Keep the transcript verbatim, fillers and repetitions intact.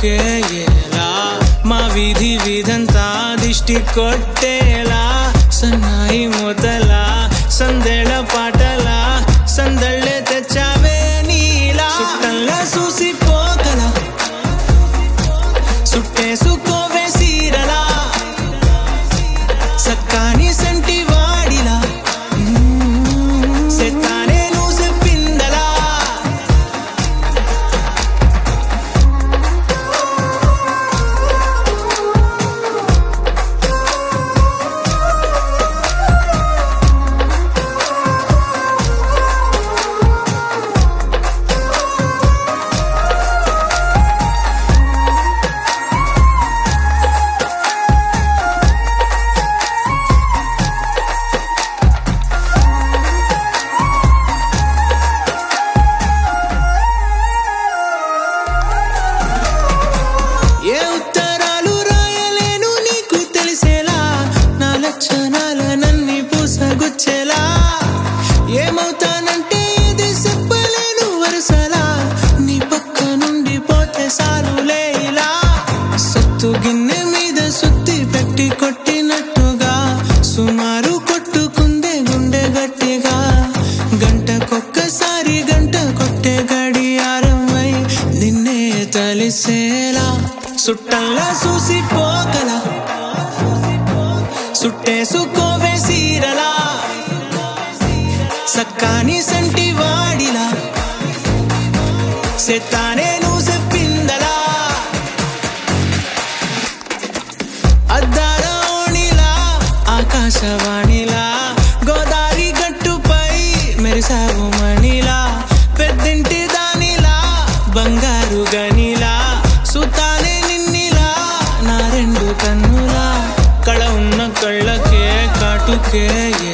కాటుకే ఎలా మా వీధి వీధంతా దిష్టి కొట్టేలా సన్నాయి మూతలా సందేళ పాటలా సందళ్ళే తెచ్చావే నీలా చుట్టంలా చూసిపోగల సుట్టేసుకోవే సీరలా సక్కాని సంటి వాడిలా సెత్తానే నువ్వు చెప్పిందలా ఏ ఉత్తరాలు రాయలేను నీకు తెలిసేలా నా లక్షణాలనన్నీ పూసగుచ్చేలా ఏమవుతానంటే ఇది చెప్పలేను వరుసలా నీ పక్క నుండి పోతే సాలులే ఇలా సత్తు గిన్నె మీద సుత్తి పెట్టి కొట్టినట్టుగా సుమారు కొట్టుకుందే గుండె గట్టిగా గంటకొక్కసారి గంట కొట్టే గడియారమై నిన్నే తలిసేలా సుట్టంలా చూసిపోగల సుట్టేసుకోవే సీరలా సక్కాని సంటి వాడిలా సెత్తానే నువ్వు చెప్పిందలా అద్దాల ఓణిలా ఆకాశవాణిలా గోదావరి గట్టుపై మెరిసావు మణిలా పెద్దింటి దానిలా బంగారు గనిలా సుతానే నిన్నిలా నా రెండు కన్నులా కళ ఉన్న కళ్ళకే కాటుకే